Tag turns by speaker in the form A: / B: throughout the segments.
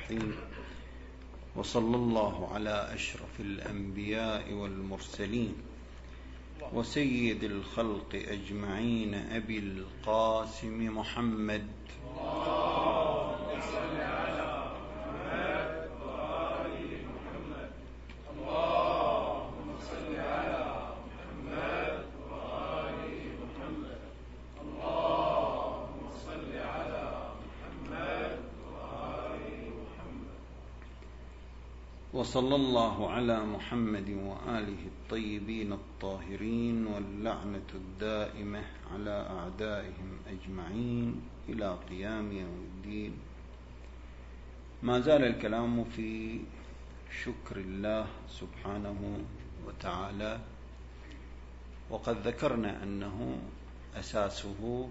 A: الرحيم. وصلى الله على أشرف الأنبياء والمرسلين وسيد الخلق أجمعين أبي القاسم محمد وصلى الله على محمد وآله الطيبين الطاهرين واللعنة الدائمة على أعدائهم أجمعين إلى قيام يوم الدين. ما زال الكلام في شكر الله سبحانه وتعالى، وقد ذكرنا أنه أساسه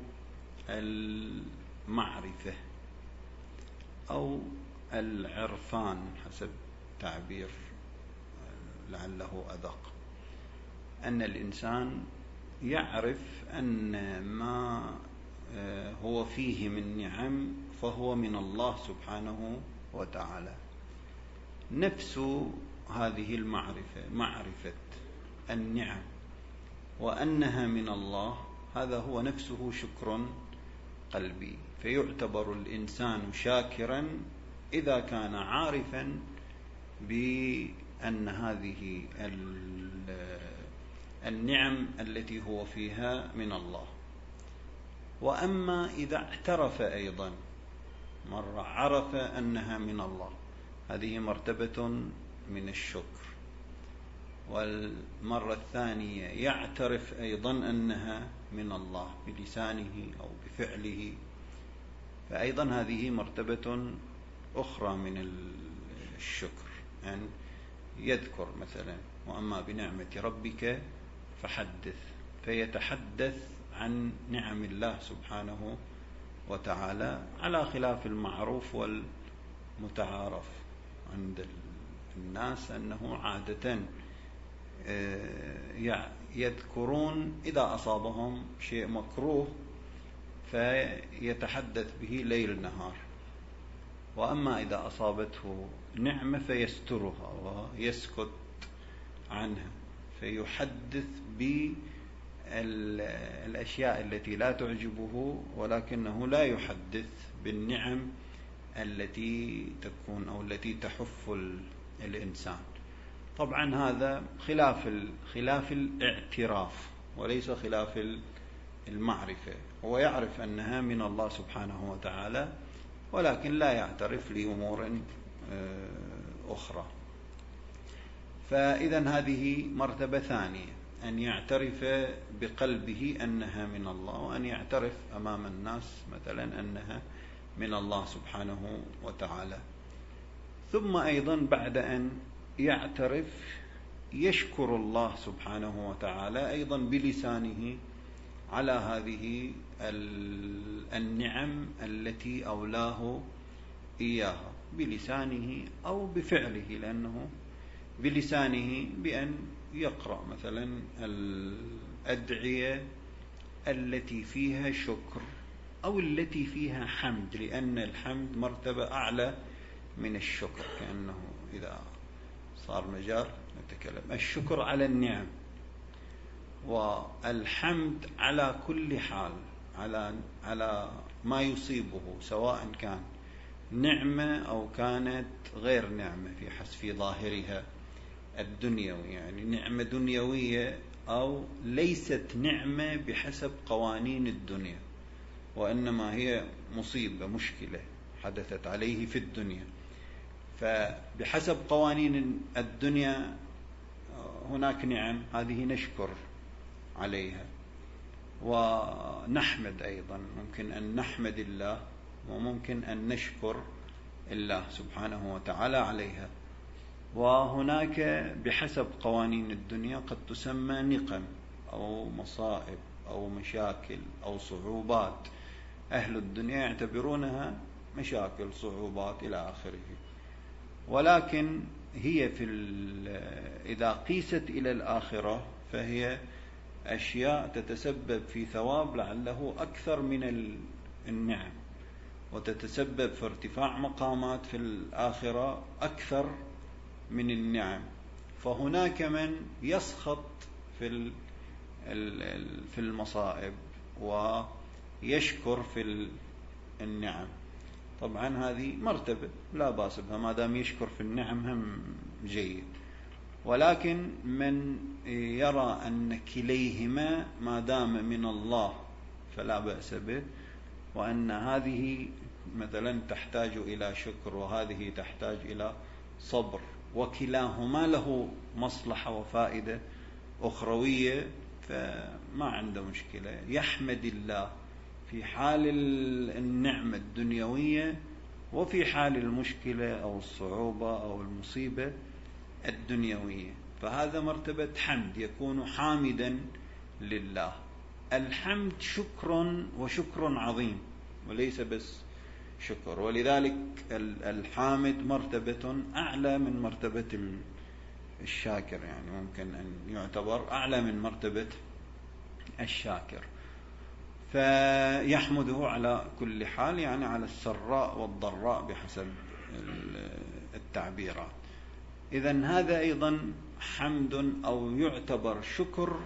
A: المعرفة أو العرفان حسب تعبير لعله أدق، أن الإنسان يعرف أن ما هو فيه من نعم فهو من الله سبحانه وتعالى. نفس هذه المعرفة معرفة النعم وأنها من الله، هذا هو نفسه شكر قلبي، فيعتبر الإنسان شاكرا إذا كان عارفا بأن هذه النعم التي هو فيها من الله. وأما إذا اعترف أيضا، مرة عرف أنها من الله، هذه مرتبة من الشكر، والمرة الثانية يعترف أيضا أنها من الله بلسانه أو بفعله، فأيضا هذه مرتبة أخرى من الشكر، يعني يذكر مثلا وأما بنعمة ربك فحدث، فيتحدث عن نعم الله سبحانه وتعالى على خلاف المعروف والمتعارف عند الناس، أنه عادة يذكرون إذا أصابهم شيء مكروه فيتحدث به ليل نهار، وأما إذا أصابته نعمة فيسترها ويسكت عنها، فيحدث بالأشياء التي لا تعجبه، ولكنه لا يحدث بالنعم التي تكون أو التي تحف الإنسان. طبعا هذا خلاف الاعتراف وليس خلاف المعرفة، هو يعرف أنها من الله سبحانه وتعالى ولكن لا يعترف لأمور أخرى. فإذا هذه مرتبة ثانية، أن يعترف بقلبه أنها من الله، وأن يعترف أمام الناس مثلا أنها من الله سبحانه وتعالى. ثم أيضا بعد أن يعترف يشكر الله سبحانه وتعالى أيضا بلسانه على هذه النعم التي أولاه إياها، بلسانه أو بفعله، لأنه بلسانه بأن يقرأ مثلا الأدعية التي فيها شكر أو التي فيها حمد، لأن الحمد مرتبة أعلى من الشكر، كأنه إذا صار مجال نتكلم الشكر على النعم، والحمد على كل حال على ما يصيبه، سواء كان نعمة أو كانت غير نعمة في ظاهرها الدنيوي، يعني نعمة دنيوية أو ليست نعمة بحسب قوانين الدنيا، وإنما هي مصيبة مشكلة حدثت عليه في الدنيا، فبحسب قوانين الدنيا هناك نعم، هذه نشكر عليها ونحمد أيضا، ممكن أن نحمد الله وممكن أن نشكر الله سبحانه وتعالى عليها. وهناك بحسب قوانين الدنيا قد تسمى نقم أو مصائب أو مشاكل أو صعوبات، أهل الدنيا يعتبرونها مشاكل صعوبات إلى آخره، ولكن هي إذا قيست إلى الآخرة فهي أشياء تتسبب في ثواب لعله أكثر من النعم، وتتسبب في ارتفاع مقامات في الآخرة أكثر من النعم. فهناك من يسخط في المصائب ويشكر في النعم. طبعا هذه مرتبة لا بأس بها، ما دام يشكر في النعم هم جيد. ولكن من يرى أن كليهما ما دام من الله فلا بأس به، وأن هذه مثلا تحتاج إلى شكر وهذه تحتاج إلى صبر، وكلاهما له مصلحة وفائدة أخروية، فما عنده مشكلة، يحمد الله في حال النعمة الدنيوية وفي حال المشكلة أو الصعوبة أو المصيبة الدنيوية. فهذا مرتبة حمد، يكون حامدا لله. الحمد شكر، وشكر عظيم، وليس بس شكر. ولذلك الحامد مرتبة أعلى من مرتبة الشاكر، يعني ممكن أن يعتبر أعلى من مرتبة الشاكر. فيحمده على كل حال، يعني على السراء والضراء بحسب التعبيرات. إذن هذا أيضا حمد أو يعتبر شكر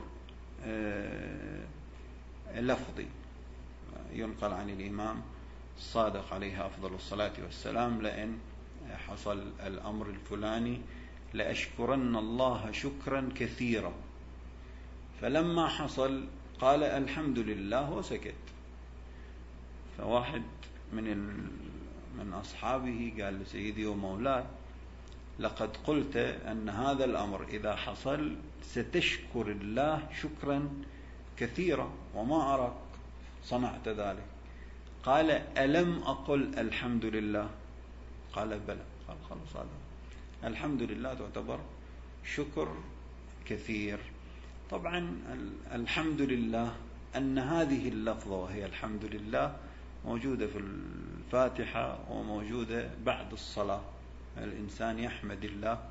A: لفظي. ينقل عن الإمام الصادق عليه أفضل الصلاة والسلام: لئن حصل الأمر الفلاني لأشكرن الله شكرا كثيرا. فلما حصل قال الحمد لله وسكت. فواحد من أصحابه قال لسيدي ومولاي: لقد قلت أن هذا الأمر إذا حصل ستشكر الله شكرا كثيرا، وما أراك صنعت ذلك. قال: ألم أقل الحمد لله؟ قال: بلى. قال: خلاص، هذا الحمد لله تعتبر شكر كثير. طبعا الحمد لله أن هذه اللفظة وهي الحمد لله موجودة في الفاتحة وموجودة بعد الصلاة. الإنسان يحمد الله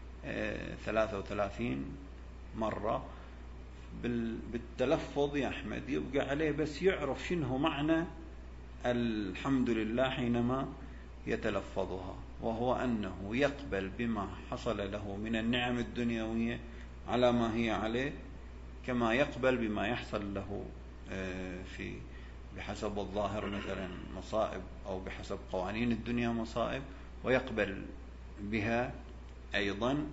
A: 33 مرة بالتلفظ، يحمد، يبقى عليه بس يعرف شنو معنى الحمد لله حينما يتلفظها، وهو أنه يقبل بما حصل له من النعم الدنيوية على ما هي عليه، كما يقبل بما يحصل له في بحسب الظاهر مثلا مصائب، أو بحسب قوانين الدنيا مصائب، ويقبل بها أيضا.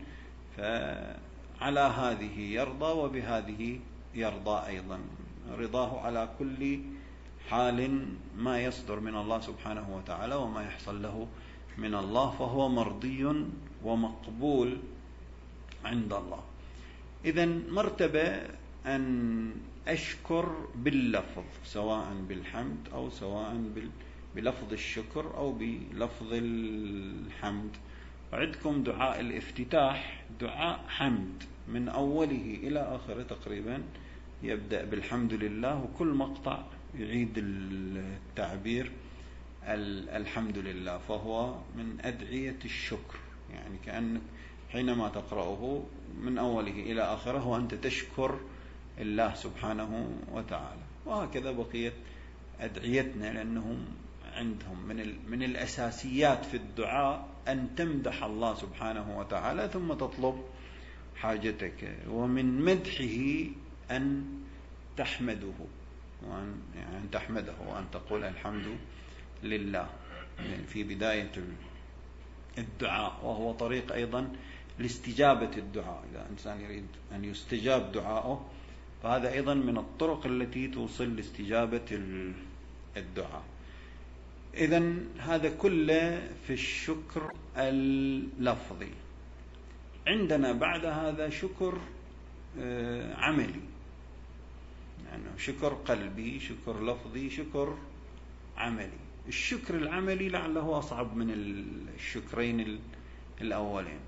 A: فعلى هذه يرضى وبهذه يرضى أيضا، رضاه على كل حال ما يصدر من الله سبحانه وتعالى وما يحصل له من الله، فهو مرضي ومقبول عند الله. إذن مرتبة أن أشكر باللفظ، سواء بالحمد أو سواء بلفظ الشكر أو بلفظ الحمد. وعندكم دعاء الافتتاح دعاء حمد من أوله إلى آخره تقريبا، يبدأ بالحمد لله، وكل مقطع يعيد التعبير الحمد لله، فهو من أدعية الشكر. يعني كأنك حينما تقرأه من أوله إلى آخره وأنت تشكر الله سبحانه وتعالى. وهكذا بقية أدعيتنا، لأنهم عندهم من الأساسيات في الدعاء أن تمدح الله سبحانه وتعالى ثم تطلب حاجتك، ومن مدحه أن تحمده، وأن يعني تحمده، وأن تقول الحمد لله في بداية الدعاء، وهو طريق أيضا لاستجابة الدعاء. إذا إنسان يريد أن يستجاب دعاءه فهذا أيضا من الطرق التي توصل لاستجابة الدعاء. إذن هذا كله في الشكر اللفظي. عندنا بعد هذا شكر عملي، يعني شكر قلبي، شكر لفظي، شكر عملي. الشكر العملي لعله أصعب من الشكرين الأولين.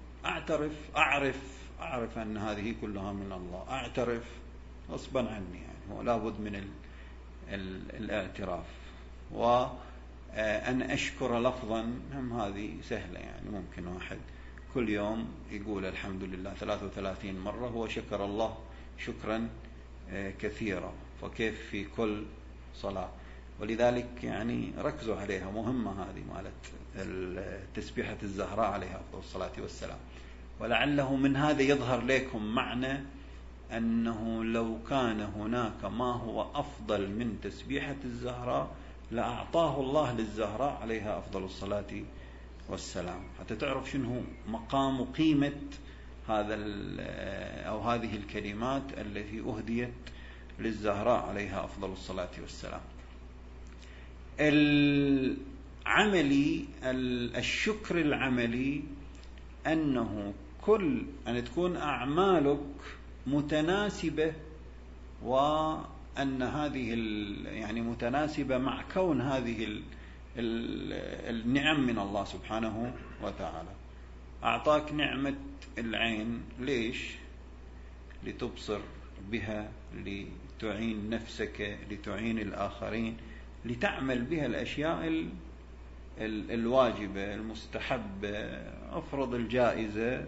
A: أعرف أن هذه كلها من الله، أعترف غصبا عني، يعني هو لابد من الاعتراف. وأن أشكر لفظا هم هذه سهلة، يعني ممكن واحد كل يوم يقول الحمد لله 33 مرة، هو شكر الله شكرا كثيرا، فكيف في كل صلاة. ولذلك يعني ركزوا عليها، مهمة هذه مالت تسبيحة الزهراء عليها أفضل الصلاة والسلام. ولعله من هذا يظهر لكم معنى أنه لو كان هناك ما هو أفضل من تسبيحة الزهراء لأعطاه الله للزهراء عليها أفضل الصلاة والسلام، حتى تعرف شنو مقام وقيمة هذا أو هذه الكلمات التي أهديت للزهراء عليها أفضل الصلاة والسلام. العملي، الشكر العملي، أنه كل أن تكون أعمالك متناسبة، وأن هذه يعني متناسبة مع كون هذه النعم من الله سبحانه وتعالى. أعطاك نعمة العين، ليش؟ لتبصر بها، لتعين نفسك، لتعين الآخرين، لتعمل بها الأشياء الواجبة المستحبة. أفرض الجائزة،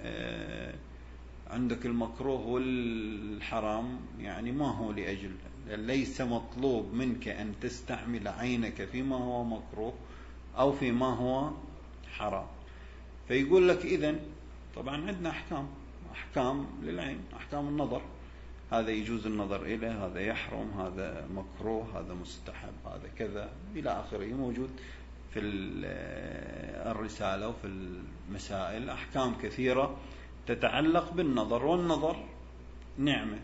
A: عندك المكروه والحرام، يعني ما هو لأجل، ليس مطلوب منك أن تستعمل عينك فيما هو مكروه أو فيما هو حرام. فيقول لك إذن طبعا عندنا أحكام للعين، أحكام النظر، هذا يجوز النظر إليه، هذا يحرم، هذا مكروه، هذا مستحب، هذا كذا إلى آخره، موجود في الرسالة وفي المسائل أحكام كثيرة تتعلق بالنظر. والنظر نعمة،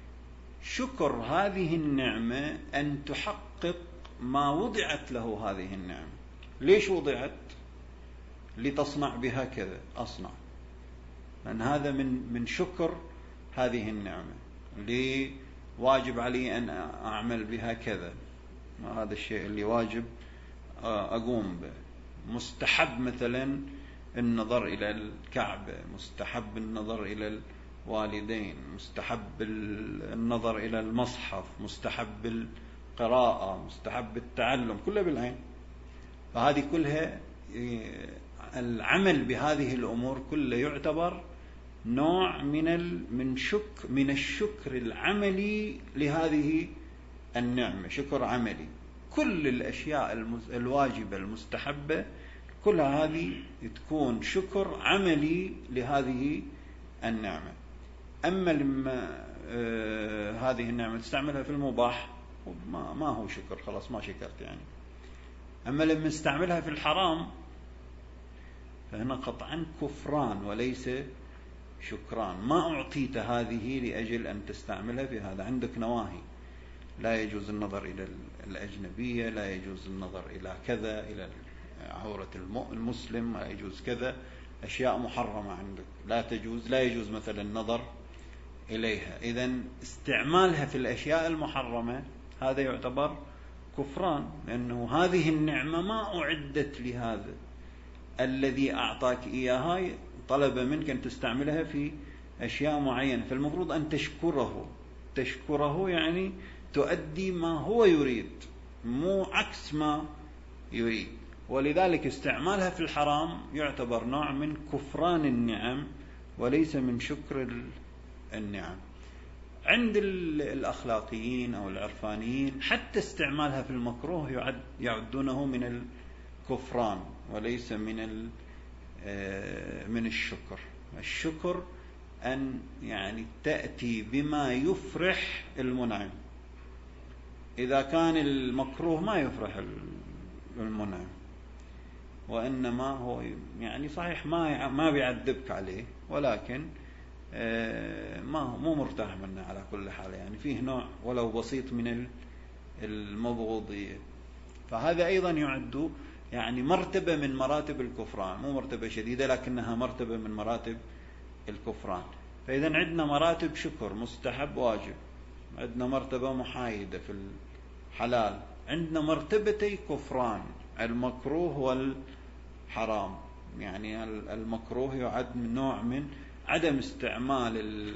A: شكر هذه النعمة أن تحقق ما وضعت له هذه النعمة. ليش وضعت؟ لتصنع بها كذا، أصنع، لأن هذا من شكر هذه النعمة. لي واجب علي أن أعمل بها كذا، هذا الشيء اللي واجب أقوم به. مستحب مثلا النظر إلى الكعبة، مستحب النظر إلى الوالدين، مستحب النظر إلى المصحف، مستحب القراءة، مستحب التعلم، كله بالعين. فهذه كلها العمل بهذه الأمور كله يعتبر نوع من الشكر العملي لهذه النعمة، شكر عملي. كل الأشياء الواجبة المستحبة كلها هذه تكون شكر عملي لهذه النعمة. أما لما هذه النعمة تستعملها في المباح ما هو شكر، خلاص ما شكرت يعني. أما لما استعملها في الحرام فهنا قطعا كفران وليس شكران. ما أعطيت هذه لأجل أن تستعملها في هذا. عندك نواهي، لا يجوز النظر إلى الأجنبية، لا يجوز النظر إلى كذا، إلى عورة المسلم، لا يجوز كذا، أشياء محرمة عندك لا يجوز مثلا النظر إليها. إذن استعمالها في الأشياء المحرمة هذا يعتبر كفران، لأنه هذه النعمة ما أعدت لهذا. الذي أعطاك إياها طلب منك أن تستعملها في أشياء معينة، فالمفروض أن تشكره يعني تؤدي ما هو يريد، مو عكس ما يريد. ولذلك استعمالها في الحرام يعتبر نوع من كفران النعم وليس من شكر النعم. عند الأخلاقيين أو العرفانيين حتى استعمالها في المكروه يعدونه من الكفران وليس من الشكر. الشكر أن يعني تأتي بما يفرح المنعم. إذا كان المكروه ما يفرح المنعم، وإنما هو يعني صحيح ما بيعذبك عليه، ولكن مو مرتاح منه على كل حال، يعني فيه نوع ولو بسيط من المبغوضية. فهذا أيضا يعد يعني مرتبة من مراتب الكفران، مو مرتبة شديدة لكنها مرتبة من مراتب الكفران. فإذا عندنا مراتب شكر، مستحب، واجب، عندنا مرتبة محايدة في الحلال، عندنا مرتبتي كفران، المكروه والحرام. يعني المكروه يعد من نوع من عدم استعمال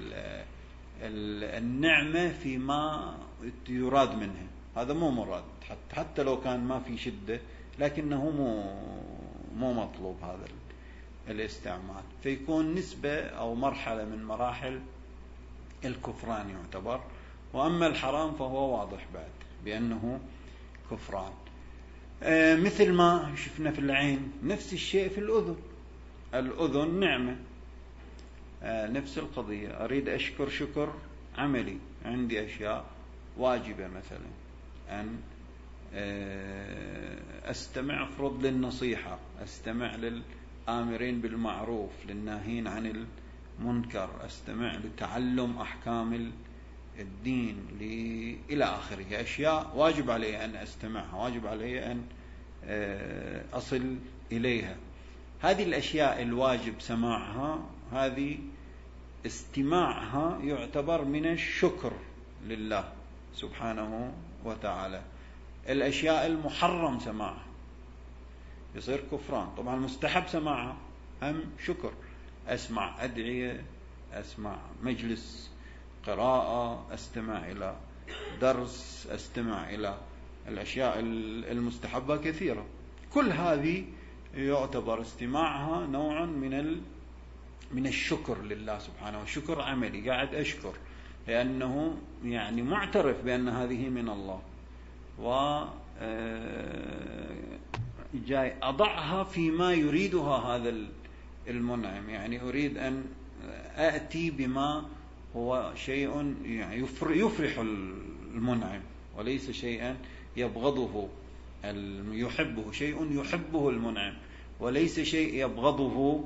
A: النعمة فيما يراد منها، هذا مو مراد، حتى لو كان ما في شدة لكنه مو مطلوب هذا الاستعمال. فيكون نسبة أو مرحلة من مراحل الكفران يعتبر. وأما الحرام فهو واضح بعد بأنه كفران. مثل ما شفنا في العين، نفس الشيء في الأذن. الأذن نعمة، نفس القضية. أريد أشكر شكر عملي، عندي أشياء واجبة مثلا أن أستمع أفرض للنصيحة، أستمع للآمرين بالمعروف للناهين عن المنكر، أستمع لتعلم أحكام الدين إلى آخره. أشياء واجب علي أن أستمعها، واجب علي أن أصل إليها. هذه الأشياء الواجب سماعها، هذه استماعها يعتبر من الشكر لله سبحانه وتعالى. الأشياء المحرم سماعها يصير كفران. طبعا المستحب سماعها هم شكر، أسمع أدعية، أسمع مجلس قراءة، أستمع إلى درس، أستمع إلى الأشياء المستحبة كثيرة. كل هذه يعتبر استماعها نوع من الشكر لله سبحانه، شكر عملي، قاعد أشكر لأنه يعني معترف بأن هذه من الله، و جاي أضعها فيما يريدها هذا المنعم. يعني أريد أن أأتي بما هو شيء يعني يفرح المنعم، وليس شيئا يبغضه يحبه، شيء يحبه المنعم وليس شيء يبغضه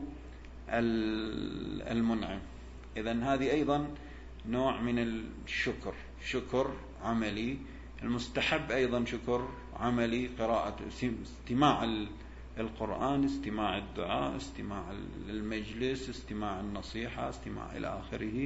A: المنعم. إذن هذه أيضا نوع من الشكر، شكر عملي. المستحب أيضا شكر عملي، قراءة، استماع القرآن، استماع الدعاء، استماع المجلس، استماع النصيحة، استماع إلى آخره،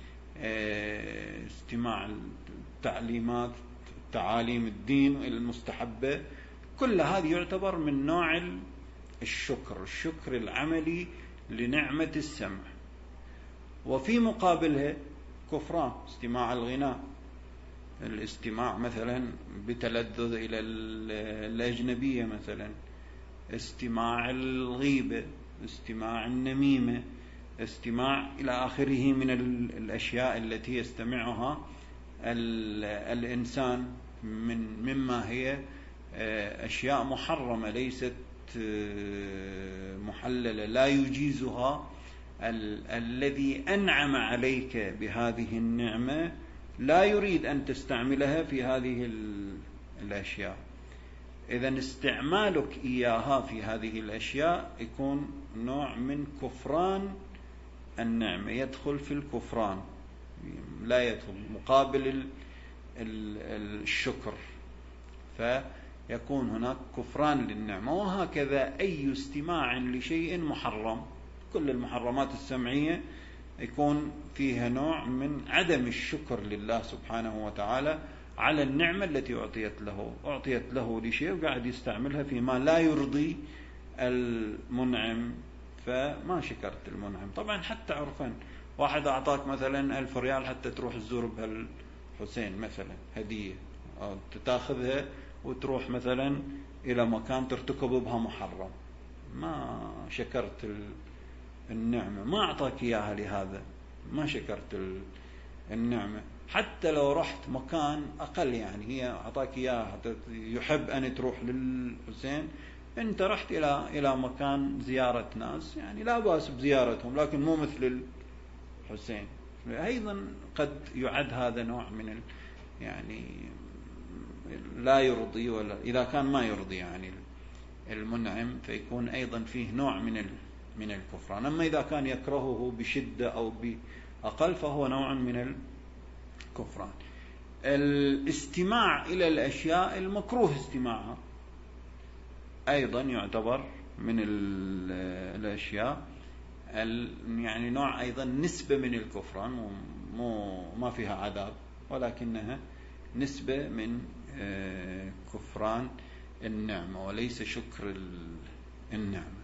A: استماع التعليمات، تعاليم الدين المستحبة. كل هذه يعتبر من نوع الشكر العملي لنعمة السمع. وفي مقابلها كفران، استماع الغناء، الاستماع مثلا بتلذذ إلى الأجنبية مثلا، استماع الغيبة، استماع النميمة، استماع إلى آخره من الأشياء التي يستمعها الإنسان مما هي أشياء محرمة ليست محللة، لا يجيزها الذي أنعم عليك بهذه النعمة، لا يريد أن تستعملها في هذه الأشياء. إذن استعمالك إياها في هذه الأشياء يكون نوع من كفران النعمة، يدخل في الكفران، لا يدخل مقابل الشكر، فيكون هناك كفران للنعمة. وهكذا أي استماع لشيء محرم، كل المحرمات السمعية يكون فيها نوع من عدم الشكر لله سبحانه وتعالى على النعمة التي أعطيت له لشيء، وقاعد يستعملها فيما لا يرضي المنعم، فما شكرت المنعم. طبعا حتى عرفا واحد أعطاك مثلا 1000 ريال حتى تروح تزور بهالحسين مثلا هدية، أو تتاخذها وتروح مثلا إلى مكان ترتكب بها محرم، ما شكرت النعمة، ما أعطاك إياها لهذا، ما شكرت النعمة. حتى لو رحت مكان أقل، يعني هي أعطاك إياها حتى يحب أن تروح للحسين، أنت رحت إلى مكان زيارة ناس، يعني لا بأس بزيارتهم لكن مو مثل الحسين. أيضا قد يعد هذا نوع من يعني لا يرضي، ولا إذا كان ما يرضي يعني المنعم فيكون أيضا فيه نوع من الكفران. أما إذا كان يكرهه بشدة أو بأقل فهو نوع من الكفران. الاستماع إلى الأشياء المكروه استماعها أيضا يعتبر من الأشياء يعني نوع أيضا نسبة من الكفران، ما فيها عذاب ولكنها نسبة من كفران النعمة وليس شكر النعمة.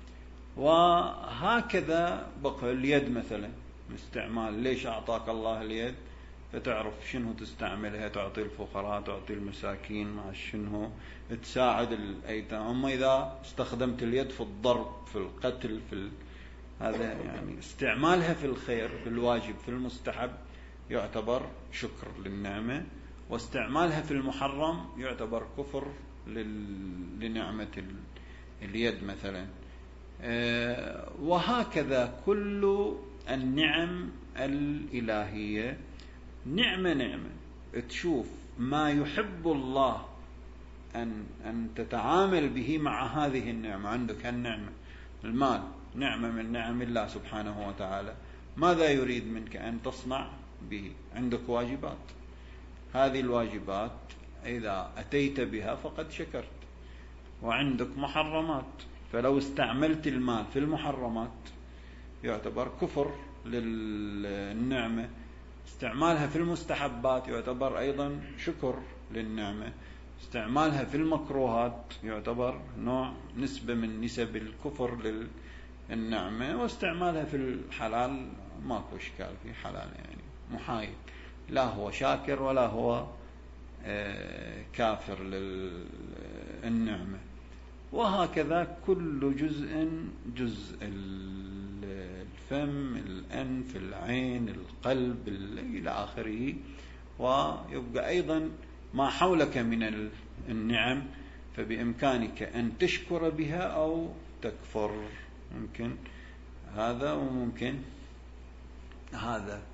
A: وهكذا بقى اليد مثلا، استعمال، ليش أعطاك الله اليد؟ فتعرف شنو تستعملها، تعطي الفقراء، تعطي المساكين، مع شنو تساعد الأيتام. أما إذا استخدمت اليد في الضرب، في القتل، هذا يعني استعمالها في الخير، في الواجب، في المستحب، يعتبر شكر للنعمة واستعمالها في المحرم يعتبر كفر لنعمة اليد مثلا. وهكذا كل النعم الإلهية نعمة تشوف ما يحب الله أن تتعامل به مع هذه النعمة. عندك النعمة المال نعمة من نعم الله سبحانه وتعالى، ماذا يريد منك أن تصنع به؟ عندك واجبات، هذه الواجبات إذا أتيت بها فقد شكرت. وعندك محرمات، فلو استعملت المال في المحرمات يعتبر كفر للنعمة. استعمالها في المستحبات يعتبر أيضا شكر للنعمة. استعمالها في المكروهات يعتبر نوع نسبة من نسب الكفر للنعمة. واستعمالها في الحلال ماكو إشكال، في حلال يعني محايد، لا هو شاكر ولا هو كافر للنعمة. وهكذا كل جزء الفم، الأنف، العين، القلب إلى آخره. ويبقى أيضا ما حولك من النعم فبإمكانك أن تشكر بها أو تكفر، ممكن هذا وممكن هذا.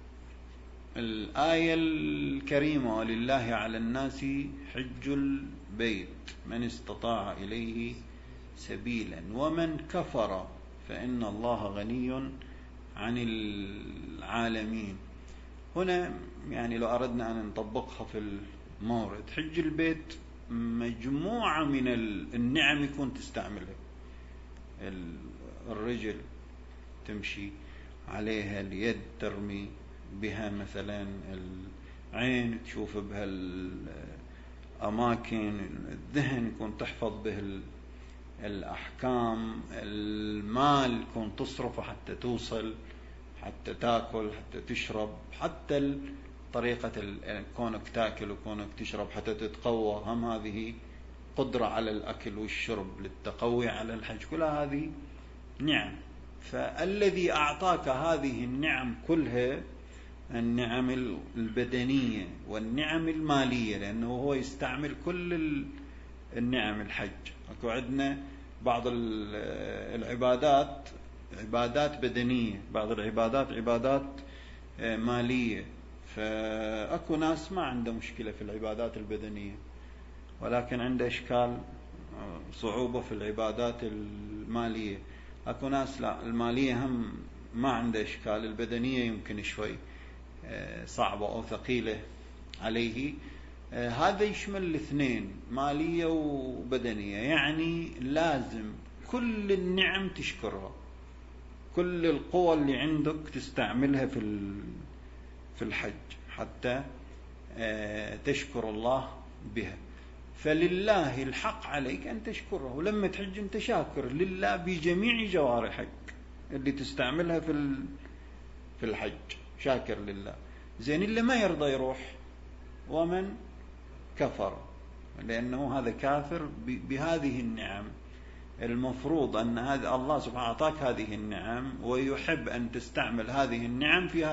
A: الآية الكريمة ولله على الناس حج البيت من استطاع إليه سبيلا ومن كفر فإن الله غني عن العالمين. هنا يعني لو أردنا أن نطبقها في المورد، حج البيت مجموعة من النعم يكون تستعملها. الرجل تمشي عليها، اليد ترمي بها مثلا، العين تشوف بها الأماكن، الذهن يكون تحفظ به الأحكام، المال يكون تصرفه حتى توصل، حتى تاكل، حتى تشرب، حتى طريقة كونك تاكل وكونك تشرب حتى تتقوى، هم هذه قدرة على الأكل والشرب للتقوي على الحج، كل هذه نعم. فالذي أعطاك هذه النعم كلها، النعم البدنية والنعم المالية، لأنه هو يستعمل كل النعم. الحج أكو عندنا بعض العبادات عبادات بدنية، بعض العبادات عبادات مالية. فأكو ناس ما عنده مشكلة في العبادات البدنية، ولكن عنده إشكال صعوبة في العبادات المالية. أكو ناس لا، المالية هم ما عنده إشكال، البدنية يمكن شوي صعبة أو ثقيلة عليه. هذا يشمل الاثنين، مالية وبدنية. يعني لازم كل النعم تشكرها، كل القوى اللي عندك تستعملها في الحج حتى تشكر الله بها. فلله الحق عليك أن تشكره، ولما تحج أنت شاكر لله بجميع جوارحك اللي تستعملها في الحج، شاكر لله. زين اللي ما يرضى يروح، ومن كفر، لأنه هذا كافر بهذه النعم. المفروض أن هذا الله سبحانه أعطاك هذه النعم ويحب أن تستعمل هذه النعم في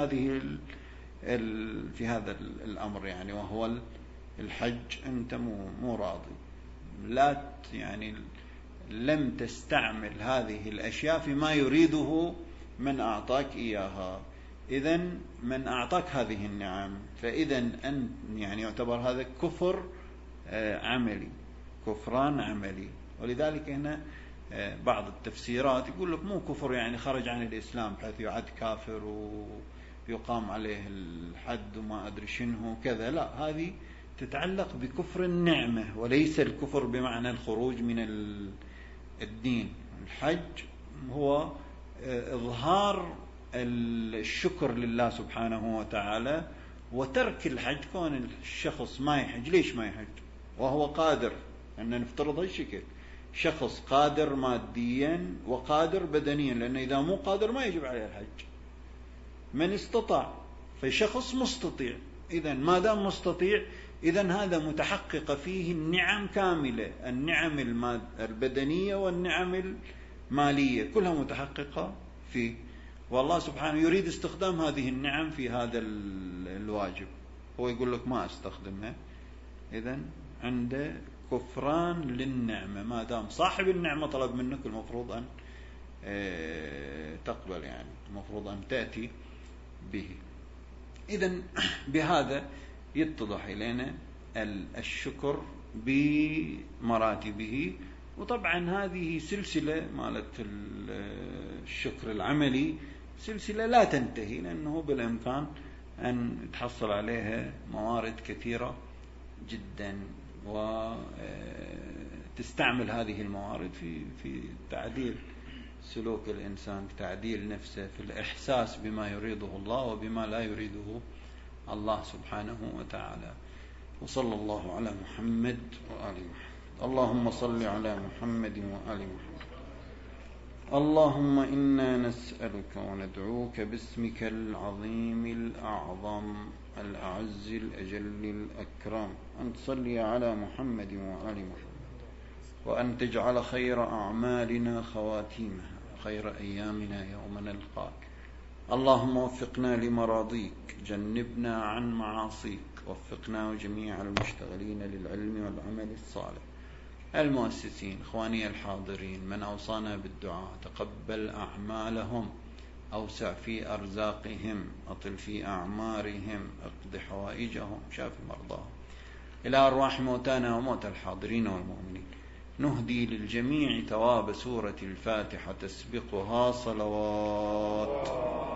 A: هذا الأمر يعني، وهو الحج. أنت مو راضي، لا يعني لم تستعمل هذه الأشياء فيما يريده من أعطاك إياها. إذن من أعطاك هذه النعم، فإذن أن يعني يعتبر هذا كفر عملي، كفران عملي. ولذلك هنا بعض التفسيرات يقول لك مو كفر يعني خرج عن الإسلام بحيث يعد كافر ويقام عليه الحد وما أدري شنو كذا، لا، هذه تتعلق بكفر النعمة وليس الكفر بمعنى الخروج من الدين. الحج هو إظهار الشكر لله سبحانه وتعالى، وترك الحج كون الشخص ما يحج. ليش ما يحج وهو قادر؟ أن نفترض هالشكل، شخص قادر ماديا وقادر بدنيا، لأنه إذا مو قادر ما يجب عليه الحج. من استطاع، فشخص مستطيع. إذن ما دام مستطيع، إذن هذا متحقق فيه النعم كاملة، النعم البدنية والنعم المالية كلها متحققة فيه. والله سبحانه يريد استخدام هذه النعم في هذا الواجب. هو يقول لك ما أستخدمها، إذن عنده كفران للنعمة. ما دام صاحب النعمة طلب منك المفروض أن تقبل، يعني المفروض أن تأتي به. إذن بهذا يتضح إلينا الشكر بمراتبه. وطبعا هذه سلسلة مالت الشكر العملي، سلسلة لا تنتهي، لأنه بالإمكان أن تحصل عليها موارد كثيرة جدا، وتستعمل هذه الموارد في تعديل سلوك الإنسان، في تعديل نفسه، في الإحساس بما يريده الله وبما لا يريده الله سبحانه وتعالى. وصلى الله على محمد وآل محمد. اللهم صل على محمد وآل محمد. اللهم إنا نسألك وندعوك باسمك العظيم الأعظم الأعز الأجل الأكرم أن تصلي على محمد وآل محمد، وأن تجعل خير أعمالنا خواتيمها، خير أيامنا يوم نلقاك. اللهم وفقنا لمراضيك، جنبنا عن معاصيك، وفقنا وجميع المشتغلين للعلم والعمل الصالح، المؤسسين، إخواني الحاضرين، من أوصانا بالدعاء، تقبل أعمالهم، أوسع في أرزاقهم، أطل في أعمارهم، اقض حوائجهم، شاف مرضاهم. إلى أرواح موتانا وموتى الحاضرين والمؤمنين نهدي للجميع ثواب سورة الفاتحة تسبقها صلوات.